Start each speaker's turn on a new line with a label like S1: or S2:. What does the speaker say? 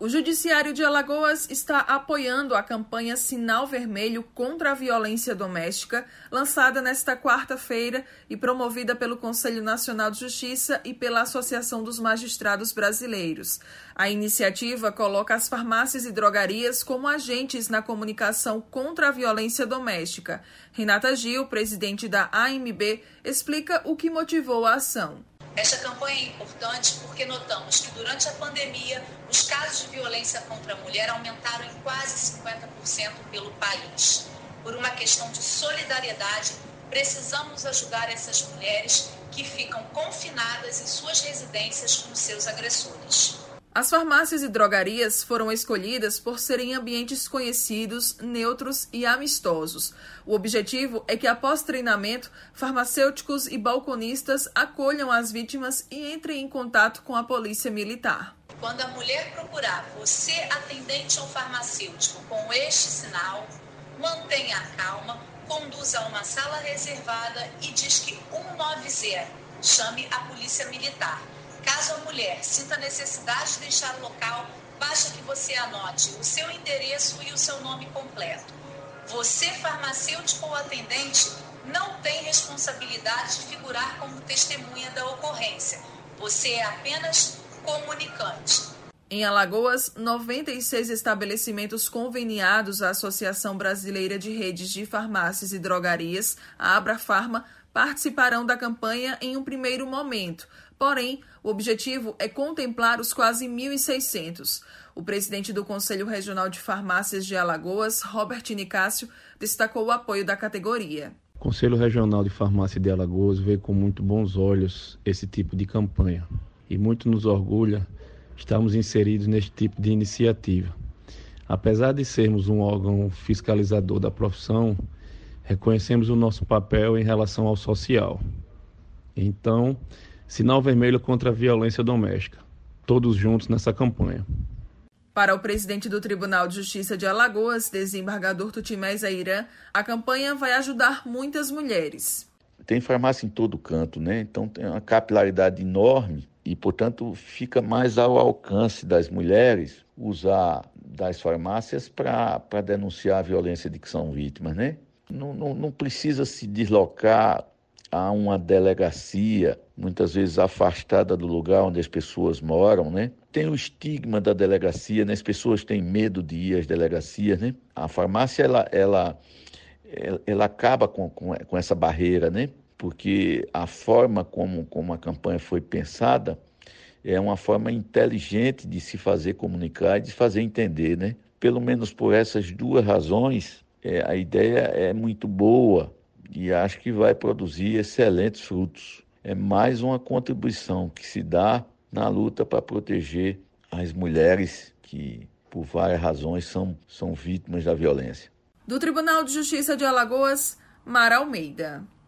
S1: O Judiciário de Alagoas está apoiando a campanha Sinal Vermelho contra a Violência Doméstica, lançada nesta quarta-feira e promovida pelo Conselho Nacional de Justiça e pela Associação dos Magistrados Brasileiros. A iniciativa coloca as farmácias e drogarias como agentes na comunicação contra a violência doméstica. Renata Gil, presidente da AMB, explica o que motivou a ação.
S2: Esta campanha é importante porque notamos que durante a pandemia os casos de violência contra a mulher aumentaram em quase 50% pelo país. Por uma questão de solidariedade, precisamos ajudar essas mulheres que ficam confinadas em suas residências com seus agressores.
S1: As farmácias e drogarias foram escolhidas por serem ambientes conhecidos, neutros e amistosos. O objetivo é que, após treinamento, farmacêuticos e balconistas acolham as vítimas e entrem em contato com a polícia militar.
S2: Quando a mulher procurar você, atendente ou farmacêutico, com este sinal, mantenha a calma, conduza a uma sala reservada e disque 190. Chame a polícia militar. Caso a mulher sinta necessidade de deixar o local, basta que você anote o seu endereço e o seu nome completo. Você, farmacêutico ou atendente, não tem responsabilidade de figurar como testemunha da ocorrência. Você é apenas comunicante.
S1: Em Alagoas, 96 estabelecimentos conveniados à Associação Brasileira de Redes de Farmácias e Drogarias, a Abrafarma, participarão da campanha em um primeiro momento. Porém, o objetivo é contemplar os quase 1.600. O presidente do Conselho Regional de Farmácias de Alagoas, Robert Nicásio, destacou o apoio da categoria.
S3: O Conselho Regional de Farmácia de Alagoas vê com muito bons olhos esse tipo de campanha e muito nos orgulha estarmos inseridos neste tipo de iniciativa. Apesar de sermos um órgão fiscalizador da profissão, reconhecemos o nosso papel em relação ao social. Então, Sinal Vermelho contra a Violência Doméstica. Todos juntos nessa campanha.
S1: Para o presidente do Tribunal de Justiça de Alagoas, desembargador Tutimés Airã, a campanha vai ajudar muitas mulheres.
S4: Tem farmácia em todo canto, né? Então tem uma capilaridade enorme e, portanto, fica mais ao alcance das mulheres usar das farmácias para denunciar a violência de que são vítimas, né? Não precisa se deslocar a uma delegacia, muitas vezes afastada do lugar onde as pessoas moram, né? Tem o estigma da delegacia, né? As pessoas têm medo de ir às delegacias, né? A farmácia, ela acaba com essa barreira, né? Porque a forma como a campanha foi pensada é uma forma inteligente de se fazer comunicar e de fazer entender, né? Pelo menos por essas duas razões, a ideia é muito boa e acho que vai produzir excelentes frutos. É mais uma contribuição que se dá na luta para proteger as mulheres que, por várias razões, são vítimas da violência.
S1: Do Tribunal de Justiça de Alagoas, Mara Almeida.